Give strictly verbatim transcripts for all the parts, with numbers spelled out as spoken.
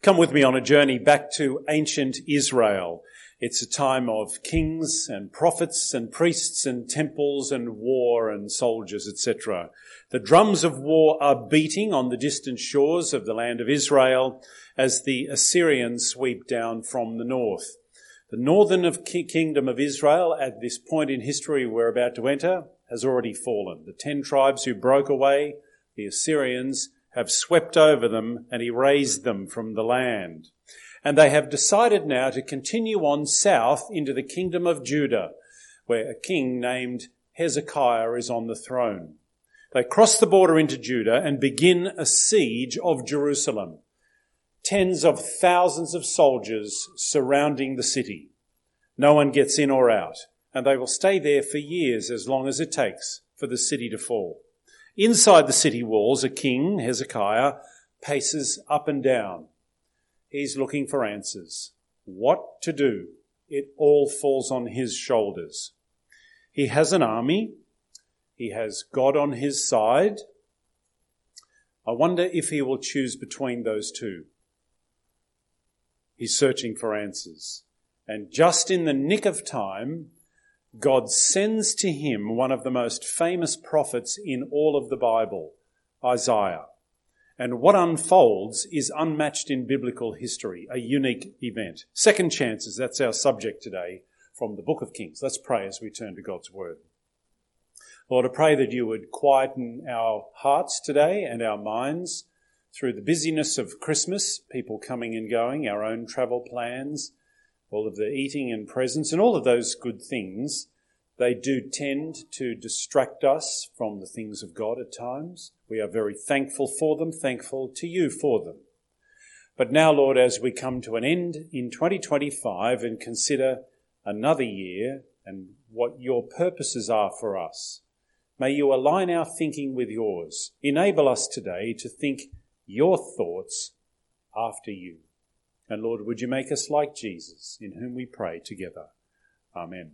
Come with me on a journey back to ancient Israel. It's a time of kings and prophets and priests and temples and war and soldiers, et cetera. The drums of war are beating on the distant shores of the land of Israel as the Assyrians sweep down from the north. The northern of kingdom of Israel, at this point in history we're about to enter, has already fallen. The ten tribes who broke away, the Assyrians, have swept over them and erased them from the land. And they have decided now to continue on south into the kingdom of Judah, where a king named Hezekiah is on the throne. They cross the border into Judah and begin a siege of Jerusalem. Tens of thousands of soldiers surrounding the city. No one gets in or out, and they will stay there for years, as long as it takes for the city to fall. Inside the city walls, a king, Hezekiah, paces up and down. He's looking for answers. What to do? It all falls on his shoulders. He has an army. He has God on his side. I wonder if he will choose between those two. He's searching for answers. And just in the nick of time, God sends to him one of the most famous prophets in all of the Bible, Isaiah. And what unfolds is unmatched in biblical history, a unique event. Second chances, that's our subject today from the book of Kings. Let's pray as we turn to God's word. Lord, I pray that you would quieten our hearts today and our minds through the busyness of Christmas, people coming and going, our own travel plans, all of the eating and presents and all of those good things. They do tend to distract us from the things of God at times. We are very thankful for them, thankful to you for them. But now, Lord, as we come to an end in twenty twenty-five and consider another year and what your purposes are for us, may you align our thinking with yours. Enable us today to think your thoughts after you. And Lord, would you make us like Jesus, in whom we pray together. Amen.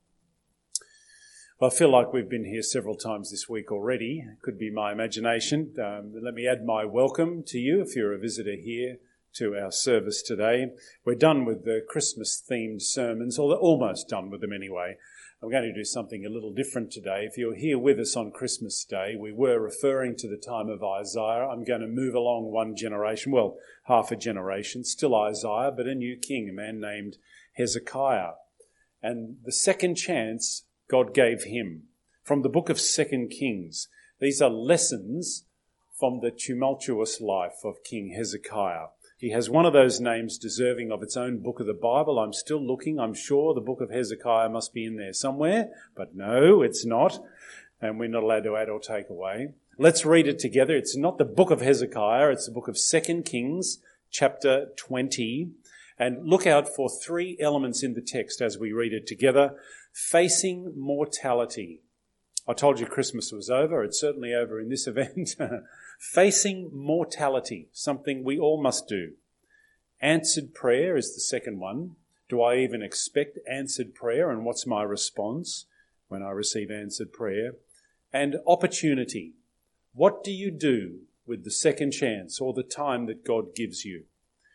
Well, I feel like we've been here several times this week already. It could be my imagination. Um, let me add my welcome to you if you're a visitor here to our service today. We're done with the Christmas-themed sermons, or almost done with them anyway. I'm going to do something a little different today. If you're here with us on Christmas Day, we were referring to the time of Isaiah. I'm going to move along one generation, well, half a generation, still Isaiah, but a new king, a man named Hezekiah. And the second chance God gave him from the book of Second Kings. These are lessons from the tumultuous life of King Hezekiah. He has one of those names deserving of its own book of the Bible. I'm still looking. I'm sure the book of Hezekiah must be in there somewhere. But no, it's not. And we're not allowed to add or take away. Let's read it together. It's not the book of Hezekiah. It's the book of Second Kings, chapter twenty. And look out for three elements in the text as we read it together. Facing mortality. I told you Christmas was over. It's certainly over in this event. Facing mortality, something we all must do. Answered prayer is the second one. Do I even expect answered prayer, and what's my response when I receive answered prayer? And opportunity. What do you do with the second chance or the time that God gives you?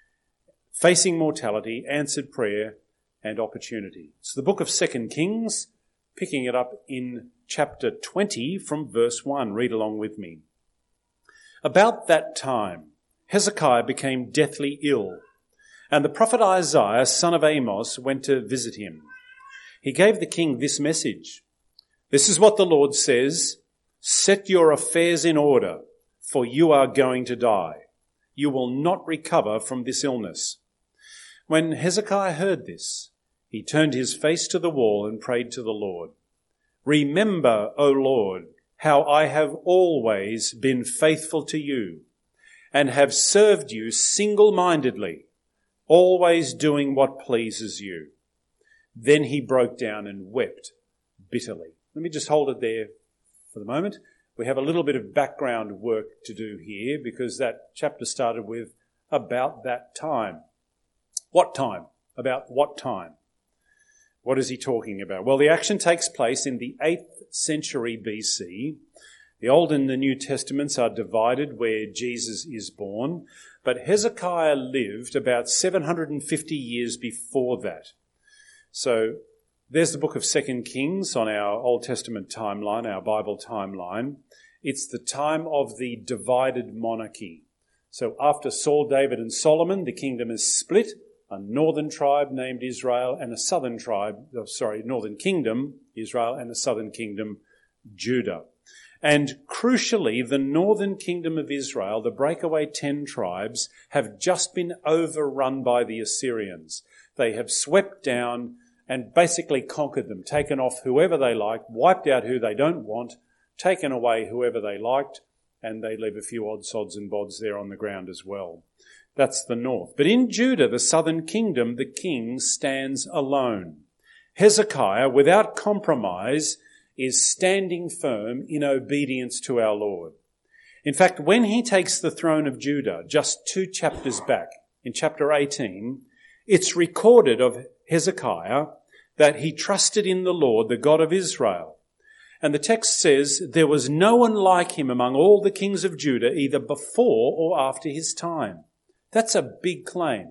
Facing mortality, answered prayer, and opportunity. It's the book of Second Kings, picking it up in chapter twenty from verse one. Read along with me. About that time, Hezekiah became deathly ill, and the prophet Isaiah, son of Amos, went to visit him. He gave the king this message. This is what the Lord says, set your affairs in order, for you are going to die. You will not recover from this illness. When Hezekiah heard this, he turned his face to the wall and prayed to the Lord. Remember, O Lord, how I have always been faithful to you and have served you single-mindedly, always doing what pleases you. Then he broke down and wept bitterly. Let me just hold it there for the moment. We have a little bit of background work to do here because that chapter started with about that time. What time? About what time? What is he talking about? Well, the action takes place in the eighth century B C. The Old and the New Testaments are divided where Jesus is born, but Hezekiah lived about seven hundred fifty years before that. So there's the book of Second Kings on our Old Testament timeline, our Bible timeline. It's the time of the divided monarchy. So after Saul, David and Solomon, the kingdom is split, a northern tribe named Israel and a southern tribe, oh, sorry, northern kingdom, Israel, and a southern kingdom, Judah. And crucially, the northern kingdom of Israel, the breakaway ten tribes, have just been overrun by the Assyrians. They have swept down and basically conquered them, taken off whoever they liked, wiped out who they don't want, taken away whoever they liked, and they leave a few odd sods and bods there on the ground as well. That's the north. But in Judah, the southern kingdom, the king stands alone. Hezekiah, without compromise, is standing firm in obedience to our Lord. In fact, when he takes the throne of Judah, just two chapters back, in chapter eighteen, it's recorded of Hezekiah that he trusted in the Lord, the God of Israel. And the text says, there was no one like him among all the kings of Judah, either before or after his time. That's a big claim.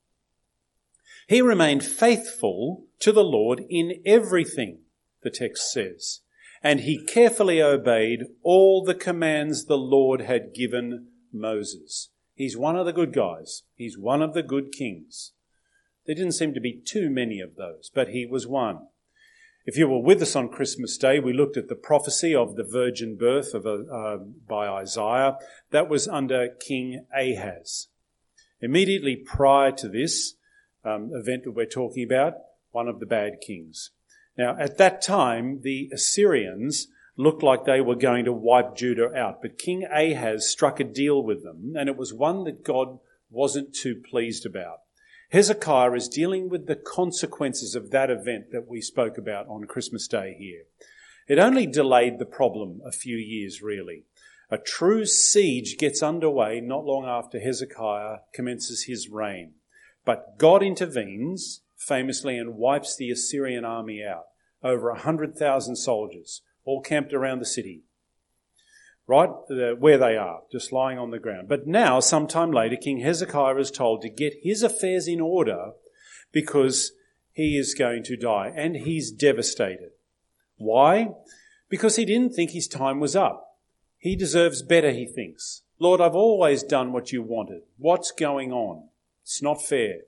He remained faithful to the Lord in everything, the text says, and he carefully obeyed all the commands the Lord had given Moses. He's one of the good guys. He's one of the good kings. There didn't seem to be too many of those, but he was one. If you were with us on Christmas Day, we looked at the prophecy of the virgin birth of a, uh, by Isaiah. That was under King Ahaz. Immediately prior to this um, event that we're talking about, one of the bad kings. Now, at that time, the Assyrians looked like they were going to wipe Judah out, but King Ahaz struck a deal with them, and it was one that God wasn't too pleased about. Hezekiah is dealing with the consequences of that event that we spoke about on Christmas Day here. It only delayed the problem a few years, really. A true siege gets underway not long after Hezekiah commences his reign. But God intervenes famously and wipes the Assyrian army out. Over a hundred thousand soldiers, all camped around the city. Right where they are, just lying on the ground. But now, sometime later, King Hezekiah is told to get his affairs in order because he is going to die, and he's devastated. Why? Because he didn't think his time was up. He deserves better, he thinks. Lord, I've always done what you wanted. What's going on? It's not fair.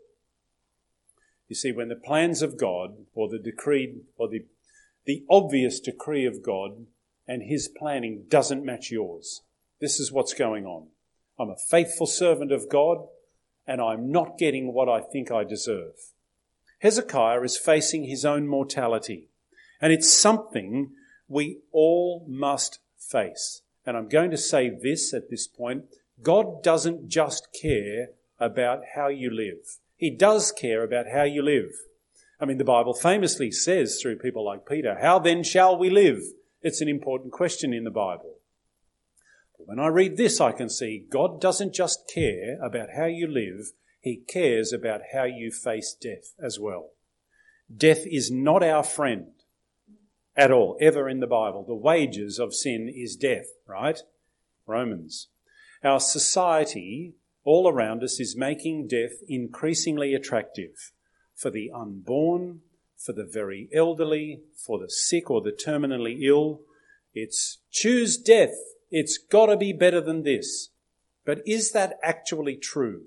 You see, when the plans of God, or the decree, or the, the obvious decree of God and his planning doesn't match yours, this is what's going on. I'm a faithful servant of God, and I'm not getting what I think I deserve. Hezekiah is facing his own mortality, and it's something we all must face. And I'm going to say this at this point. God doesn't just care about how you live. He does care about how you live. I mean, the Bible famously says through people like Peter, how then shall we live? It's an important question in the Bible. But when I read this, I can see God doesn't just care about how you live. He cares about how you face death as well. Death is not our friend at all, ever in the Bible. The wages of sin is death, right? Romans. Our society all around us is making death increasingly attractive for the unborn, for the very elderly, for the sick or the terminally ill. It's choose death. It's got to be better than this. But is that actually true?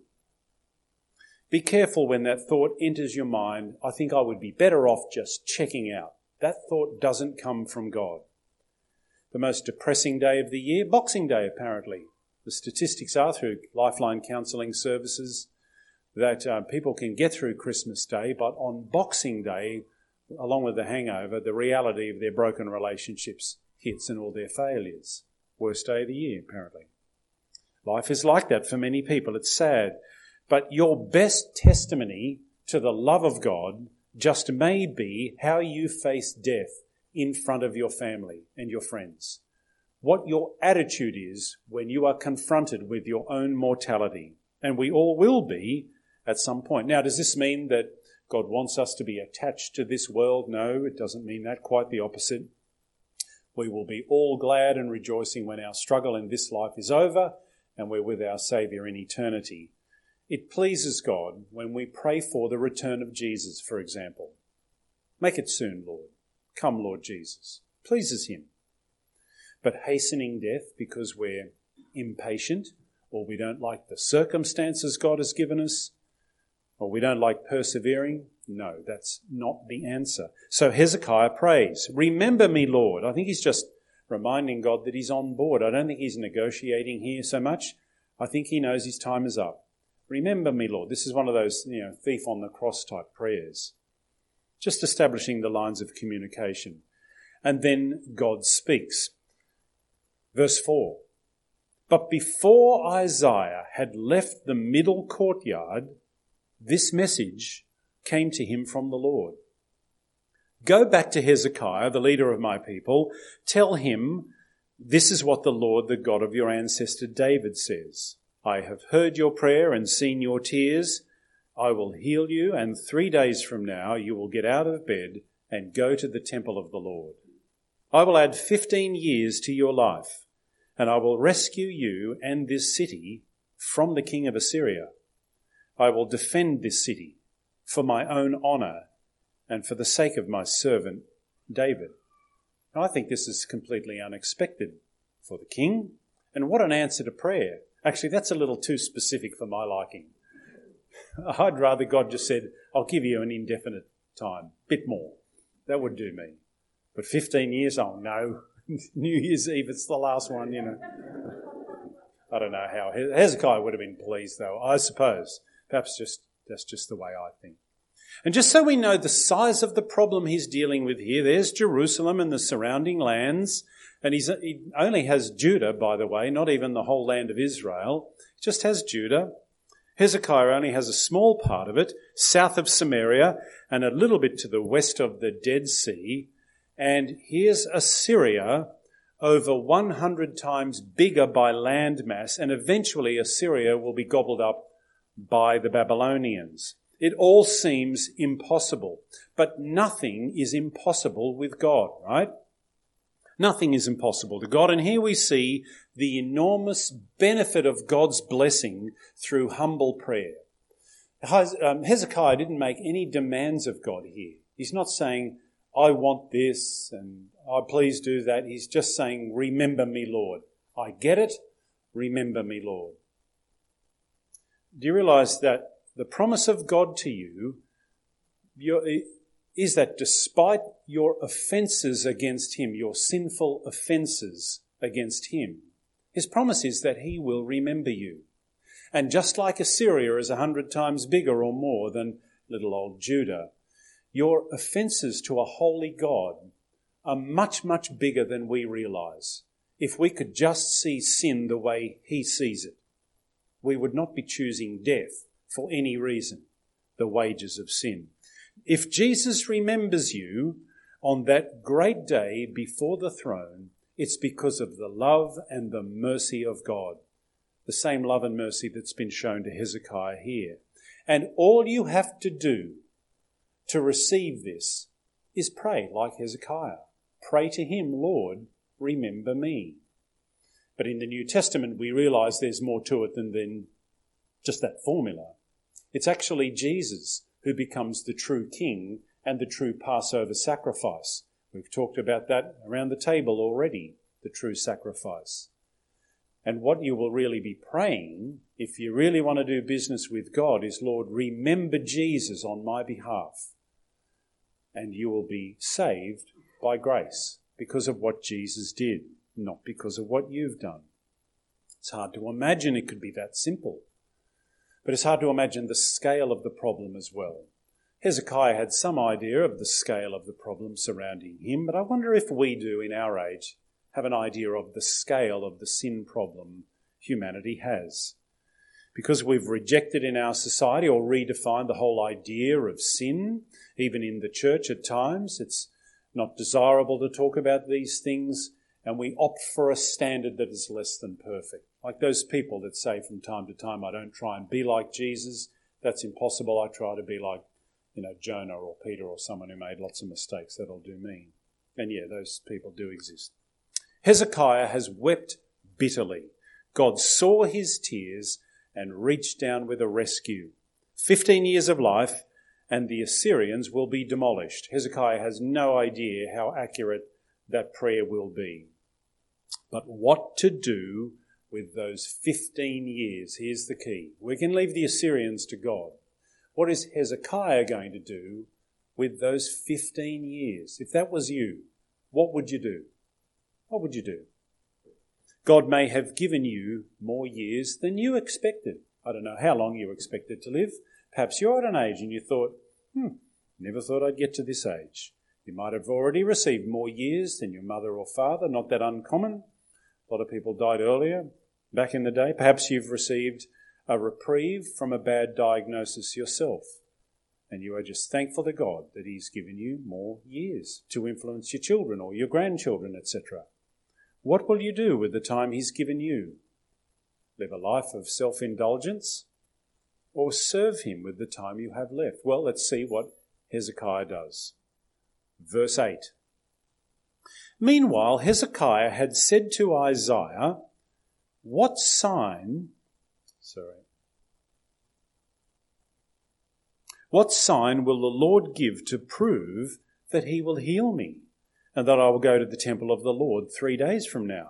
Be careful when that thought enters your mind. I think I would be better off just checking out. That thought doesn't come from God. The most depressing day of the year, Boxing Day apparently. The statistics are through Lifeline counselling services that uh, people can get through Christmas Day, but on Boxing Day, along with the hangover, the reality of their broken relationships hits and all their failures. Worst day of the year, apparently. Life is like that for many people. It's sad. But your best testimony to the love of God just may be how you face death in front of your family and your friends. What your attitude is when you are confronted with your own mortality. And we all will be at some point. Now, does this mean that God wants us to be attached to this world? No, it doesn't mean that. Quite the opposite. We will be all glad and rejoicing when our struggle in this life is over and we're with our Saviour in eternity. It pleases God when we pray for the return of Jesus, for example. Make it soon, Lord. Come, Lord Jesus. Pleases him. But hastening death because we're impatient, or we don't like the circumstances God has given us, or we don't like persevering, no, that's not the answer. So Hezekiah prays, remember me, Lord. I think he's just reminding God that he's on board. I don't think he's negotiating here so much. I think he knows his time is up. Remember me, Lord. This is one of those, you know, thief on the cross type prayers. Just establishing the lines of communication. And then God speaks. Verse four. But before Isaiah had left the middle courtyard, this message came to him from the Lord. Go back to Hezekiah, the leader of my people. Tell him, this is what the Lord, the God of your ancestor David says. I have heard your prayer and seen your tears. I will heal you, and three days from now you will get out of bed and go to the temple of the Lord. I will add fifteen years to your life, and I will rescue you and this city from the king of Assyria. I will defend this city for my own honour and for the sake of my servant David. Now, I think this is completely unexpected for the king. And what an answer to prayer. Actually, that's a little too specific for my liking. I'd rather God just said, I'll give you an indefinite time, bit more. That would do me. But fifteen years, oh no, New Year's Eve, it's the last one, you know. I don't know how. Hezekiah would have been pleased though, I suppose. Perhaps just that's just the way I think. And just so we know the size of the problem he's dealing with here, there's Jerusalem and the surrounding lands. And he's, he only has Judah, by the way, not even the whole land of Israel. He just has Judah. Hezekiah only has a small part of it, south of Samaria and a little bit to the west of the Dead Sea. And here's Assyria, over one hundred times bigger by land mass, and eventually Assyria will be gobbled up by the Babylonians. It all seems impossible, but nothing is impossible with God, right? Nothing is impossible to God. And here we see the enormous benefit of God's blessing through humble prayer. Hezekiah didn't make any demands of God here. He's not saying, I want this and oh, please do that. He's just saying, remember me, Lord. I get it. Remember me, Lord. Do you realize that the promise of God to you you're, is that despite your offences against him, your sinful offences against him, his promise is that he will remember you. And just like Assyria is a hundred times bigger or more than little old Judah, your offences to a holy God are much, much bigger than we realise. If we could just see sin the way he sees it, we would not be choosing death for any reason, the wages of sin. If Jesus remembers you on that great day before the throne, it's because of the love and the mercy of God, the same love and mercy that's been shown to Hezekiah here. And all you have to do to receive this is pray like Hezekiah. Pray to him, Lord, remember me. But in the New Testament, we realise there's more to it than, than just that formula. It's actually Jesus who becomes the true king and the true Passover sacrifice. We've talked about that around the table already, the true sacrifice. And what you will really be praying, if you really want to do business with God, is, Lord, remember Jesus on my behalf. And you will be saved by grace because of what Jesus did, not because of what you've done. It's hard to imagine it could be that simple. But it's hard to imagine the scale of the problem as well. Hezekiah had some idea of the scale of the problem surrounding him, but I wonder if we do in our age have an idea of the scale of the sin problem humanity has. Because we've rejected in our society or redefined the whole idea of sin, even in the church at times, it's not desirable to talk about these things, and we opt for a standard that is less than perfect. Like those people that say from time to time, I don't try and be like Jesus. That's impossible. I try to be like, you know, Jonah or Peter or someone who made lots of mistakes. That'll do me. And yeah, those people do exist. Hezekiah has wept bitterly. God saw his tears and reached down with a rescue. Fifteen years of life and the Assyrians will be demolished. Hezekiah has no idea how accurate that prayer will be. But what to do with those fifteen years? Here's the key. We can leave the Assyrians to God. What is Hezekiah going to do with those fifteen years? If that was you, what would you do? What would you do? God may have given you more years than you expected. I don't know how long you expected to live. Perhaps you're at an age and you thought, hmm, never thought I'd get to this age. You might have already received more years than your mother or father, not that uncommon. A lot of people died earlier back in the day. Perhaps you've received a reprieve from a bad diagnosis yourself, and you are just thankful to God that he's given you more years to influence your children or your grandchildren, et cetera. What will you do with the time he's given you? Live a life of self-indulgence or serve him with the time you have left? Well, let's see what Hezekiah does. Verse eight. Meanwhile, Hezekiah had said to Isaiah, what sign, sorry, what sign will the Lord give to prove that he will heal me and that I will go to the temple of the Lord three days from now?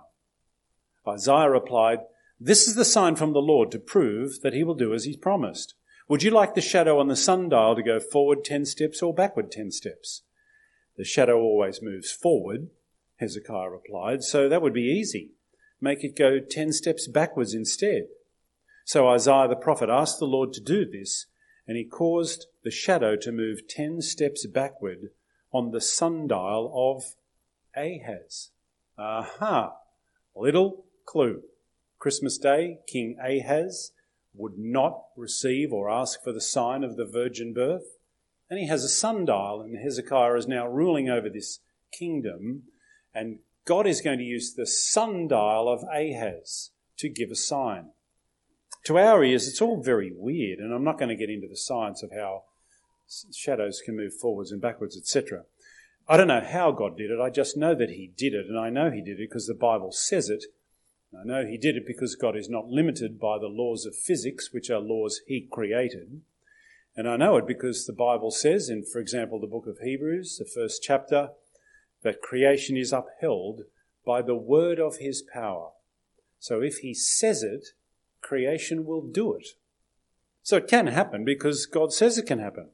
Isaiah replied, this is the sign from the Lord to prove that he will do as he's promised. Would you like the shadow on the sundial to go forward ten steps or backward ten steps? The shadow always moves forward, Hezekiah replied, so that would be easy. Make it go ten steps backwards instead. So Isaiah the prophet asked the Lord to do this, and he caused the shadow to move ten steps backward on the sundial of Ahaz. Aha! Little clue. Christmas Day, King Ahaz would not receive or ask for the sign of the virgin birth. And he has a sundial, and Hezekiah is now ruling over this kingdom, and God is going to use the sundial of Ahaz to give a sign. To our ears, it's all very weird, and I'm not going to get into the science of how shadows can move forwards and backwards, et cetera. I don't know how God did it. I just know that he did it, and I know he did it because the Bible says it. I know he did it because God is not limited by the laws of physics, which are laws he created. And I know it because the Bible says in, for example, the book of Hebrews, the first chapter, that creation is upheld by the word of his power. So if he says it, creation will do it. So it can happen because God says it can happen.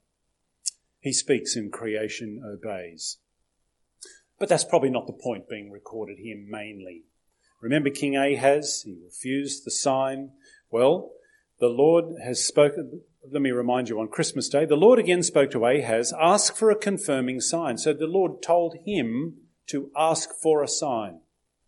He speaks and creation obeys. But that's probably not the point being recorded here mainly. Remember King Ahaz? He refused the sign. Well, the Lord has spoken. Let me remind you, on Christmas Day, the Lord again spoke to Ahaz, ask for a confirming sign. So the Lord told him to ask for a sign,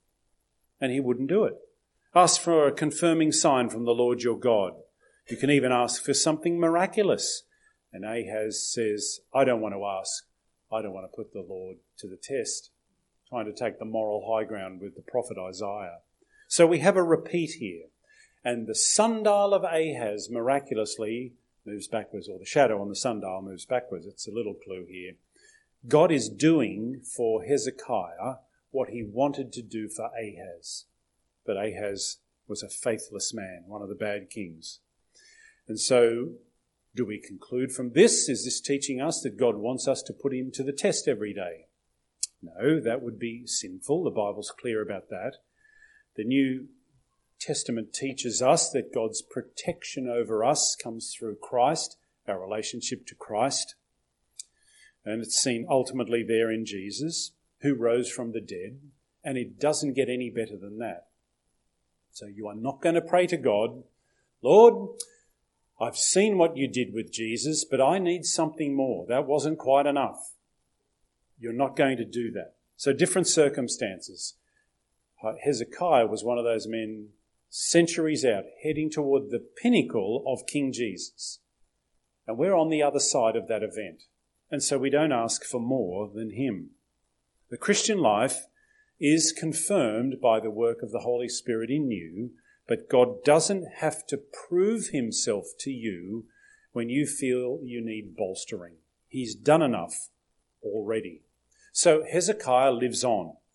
and he wouldn't do it. Ask for a confirming sign from the Lord your God. You can even ask for something miraculous. And Ahaz says, I don't want to ask. I don't want to put the Lord to the test, trying to take the moral high ground with the prophet Isaiah. So we have a repeat here. And the sundial of Ahaz miraculously moves backwards, or the shadow on the sundial moves backwards. It's a little clue here. God is doing for Hezekiah what he wanted to do for Ahaz. But Ahaz was a faithless man, one of the bad kings. And so do we conclude from this? Is this teaching us that God wants us to put him to the test every day? No, that would be sinful. The Bible's clear about that. The New Testament teaches us that God's protection over us comes through Christ, our relationship to Christ. And it's seen ultimately there in Jesus, who rose from the dead. And it doesn't get any better than that. So you are not going to pray to God, Lord, I've seen what you did with Jesus, but I need something more. That wasn't quite enough. You're not going to do that. So different circumstances. Hezekiah was one of those men centuries out, heading toward the pinnacle of King Jesus. And we're on the other side of that event. And so we don't ask for more than him. The Christian life is confirmed by the work of the Holy Spirit in you, but God doesn't have to prove himself to you when you feel you need bolstering. He's done enough already. So Hezekiah lives on.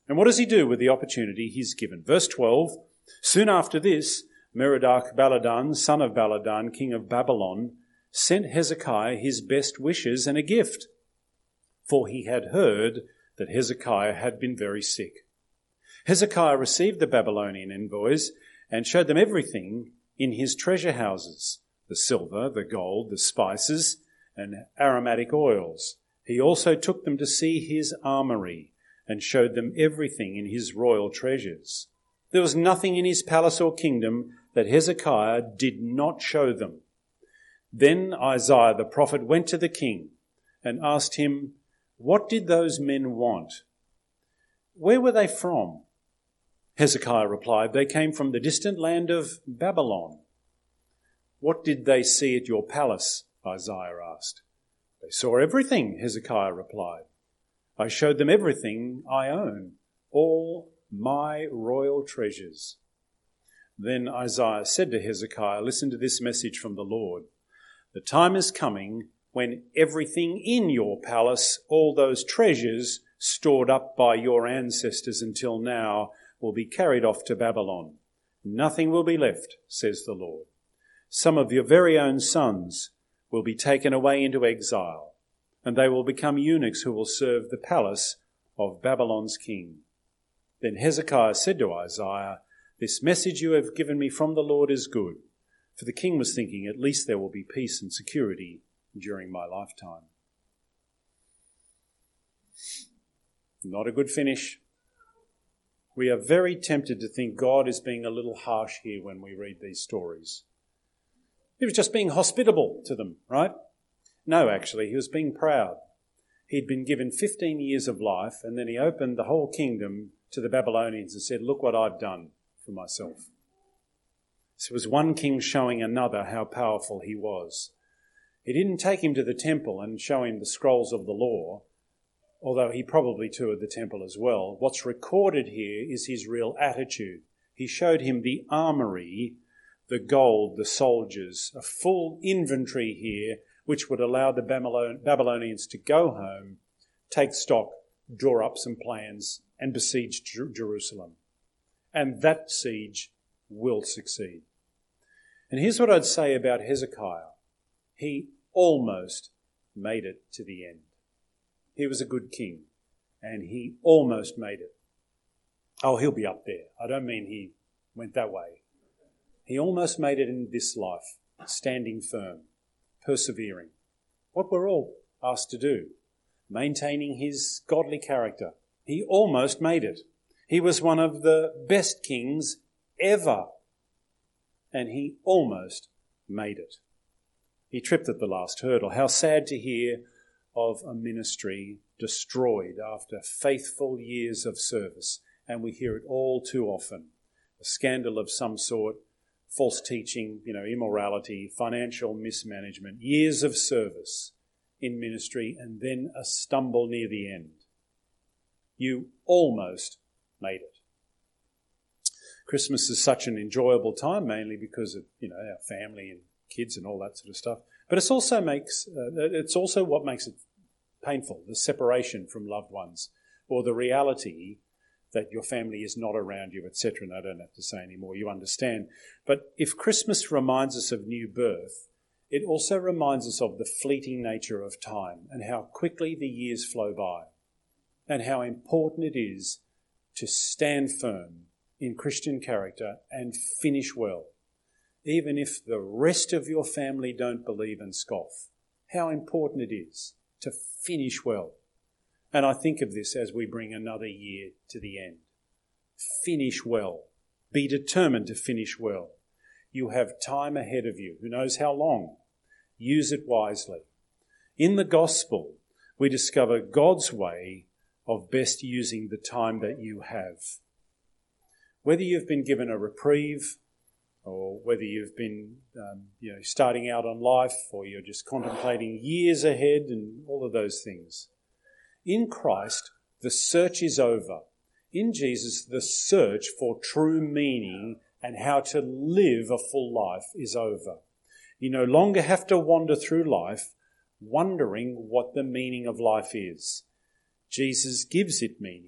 And what does he do with the opportunity he's given? Verse twelve, soon after this, Merodach-Baladan, son of Baladan, king of Babylon, sent Hezekiah his best wishes and a gift, for he had heard that Hezekiah had been very sick. Hezekiah received the Babylonian envoys and showed them everything in his treasure houses, the silver, the gold, the spices, and aromatic oils. He also took them to see his armoury and showed them everything in his royal treasures. There was nothing in his palace or kingdom that Hezekiah did not show them. Then Isaiah the prophet went to the king and asked him, what did those men want? Where were they from? Hezekiah replied, they came from the distant land of Babylon. What did they see at your palace? Isaiah asked. They saw everything, Hezekiah replied. I showed them everything I own, all my royal treasures. Then Isaiah said to Hezekiah, listen to this message from the Lord. The time is coming when everything in your palace, all those treasures stored up by your ancestors until now, will be carried off to Babylon. Nothing will be left, says the Lord. Some of your very own sons will be taken away into exile, and they will become eunuchs who will serve the palace of Babylon's king. Then Hezekiah said to Isaiah, this message you have given me from the Lord is good. For the king was thinking, at least there will be peace and security during my lifetime. Not a good finish. We are very tempted to think God is being a little harsh here when we read these stories. He was just being hospitable to them, right? No, actually, he was being proud. He'd been given fifteen years of life, and then he opened the whole kingdom to the Babylonians and said, look what I've done for myself. So it was one king showing another how powerful he was. He didn't take him to the temple and show him the scrolls of the law, although he probably toured the temple as well. What's recorded here is his real attitude. He showed him the armoury, the gold, the soldiers, a full inventory here which would allow the Babylonians to go home, take stock, draw up some plans and besiege Jerusalem. And that siege will succeed. And here's what I'd say about Hezekiah. He almost made it to the end. He was a good king, and he almost made it. Oh, he'll be up there. I don't mean he went that way. He almost made it in this life, standing firm, persevering. What we're all asked to do, maintaining his godly character. He almost made it. He was one of the best kings ever, and he almost made it. He tripped at the last hurdle. How sad to hear of a ministry destroyed after faithful years of service. And we hear it all too often. A scandal of some sort, false teaching, you know, immorality, financial mismanagement, years of service in ministry, and then a stumble near the end. You almost made it. Christmas is such an enjoyable time, mainly because of, you know, our family and kids and all that sort of stuff. But it's also makes uh, it's also what makes it painful, the separation from loved ones, or the reality that your family is not around you, et cetera. And I don't have to say any more, you understand. But if Christmas reminds us of new birth, it also reminds us of the fleeting nature of time and how quickly the years flow by, and how important it is to stand firm in Christian character and finish well. Even if the rest of your family don't believe and scoff, how important it is to finish well. And I think of this as we bring another year to the end. Finish well. Be determined to finish well. You have time ahead of you. Who knows how long? Use it wisely. In the gospel, we discover God's way of best using the time that you have. Whether you've been given a reprieve, or whether you've been um, you know, starting out on life, or you're just contemplating years ahead and all of those things. In Christ, the search is over. In Jesus, the search for true meaning and how to live a full life is over. You no longer have to wander through life wondering what the meaning of life is. Jesus gives it meaning.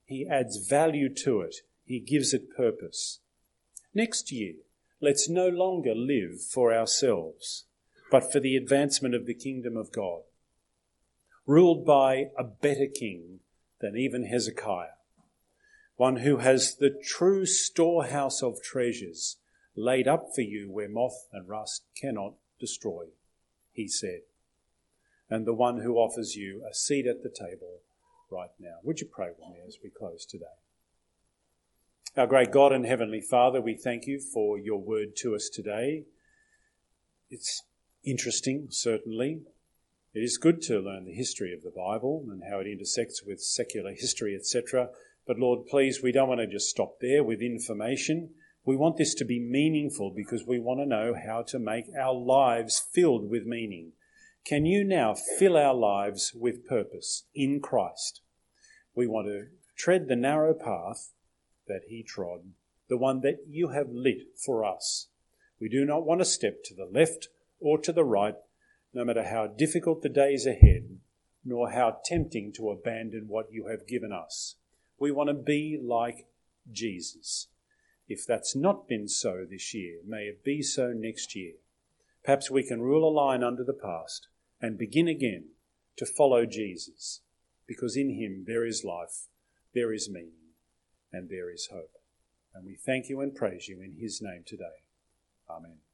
He adds value to it. He gives it purpose. Next year, let's no longer live for ourselves, but for the advancement of the kingdom of God, ruled by a better king than even Hezekiah, one who has the true storehouse of treasures laid up for you where moth and rust cannot destroy, he said, and the one who offers you a seat at the table right now. Would you pray with me as we close today? Our great God and Heavenly Father, we thank you for your word to us today. It's interesting, certainly. It is good to learn the history of the Bible and how it intersects with secular history, et cetera. But Lord, please, we don't want to just stop there with information. We want this to be meaningful because we want to know how to make our lives filled with meaning. Can you now fill our lives with purpose in Christ? We want to tread the narrow path that he trod, the one that you have lit for us. We do not want to step to the left or to the right, no matter how difficult the days ahead, nor how tempting to abandon what you have given us. We want to be like Jesus. If that's not been so this year, may it be so next year. Perhaps we can rule a line under the past and begin again to follow Jesus, because in him there is life, there is meaning, and there is hope. And we thank you and praise you in his name today. Amen.